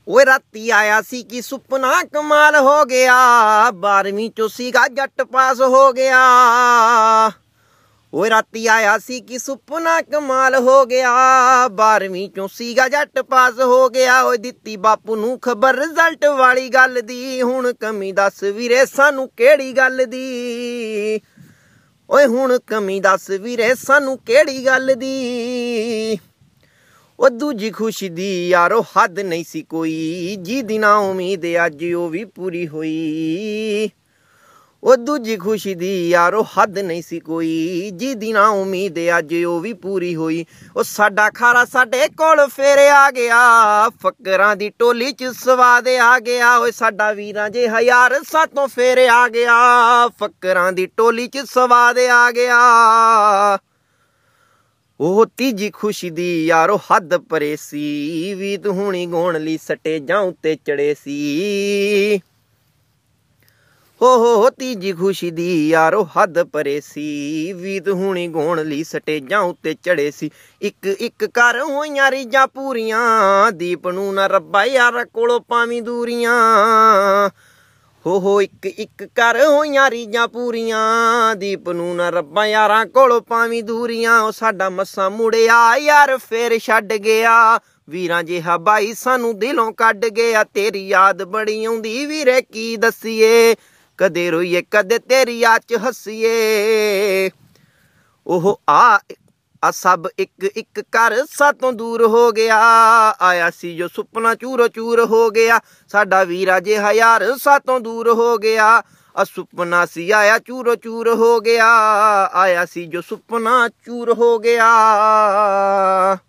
ओए राती आया सी कि सुपना कमाल हो गया, 12वीं चो सीगा जट पास हो गया। ओए राती आया सी कि सुपना कमाल हो गया, 12वीं चो सीगा जट पास हो गया। ओए दित्ती बापू नू खबर रिजल्ट वाली गल दी, हुण कमी दस वीरे सानू केड़ी गल दी। ओए हुण कमी दस वीरे सानू केड़ी गल दी। ओ दूजी खुशी दी यारो हद नहीं सी कोई, जी दिना उम्मीद अज ओ भी पूरी होई। ओ दूजी खुशी दी यारो हद नहीं सी कोई, जी दिना उम्मीद अज ओ भी पूरी होई। ओ साडा खारा साडे कोल फेर आ गया, फकरां दी टोली च स्वाद आ गया। ओए साडा वीरां जे हज़ार सातों फेर आ गया, फकरां दी टोली च स्वाद आ गया। ओह तीजी खुशी दी यारो हद परे सी, वीत हुणी गाउण लई स्टेजां उत्ते चढ़े सी। हो तीजी खुशी दी यारो हद परे सी, वीत हुणी गाउण लई स्टेजां उत्ते चढ़े सी। इक इक कर होईयां रीजां पूरियां, दीप नू ना रब्बा यारा कोलों पावीं दूरियां। हो इक इक कर होईयां रीजां पूरियां, दीप नू ना रब्बा यारां कोलों पावीं दूरियां। ओ साडा मस्सा मुड़िया यार फेर छड्ड गया, वीरां जिहा बाई सानू दिलों कड्ड गया। तेरी याद बड़ी आउंदी वीरे की दस्सीए, कदे रोईए कदे तेरी याद च हस्सीए। ओह आ सब इक इक कर सातों दूर हो गया, आया सी जो सुपना चूरो चूर हो गया। साडा वीरा जिहा यार सातों दूर हो गया, सुपना सी आया चूरो चूर हो गया। आया सी जो सुपना चूर हो गया।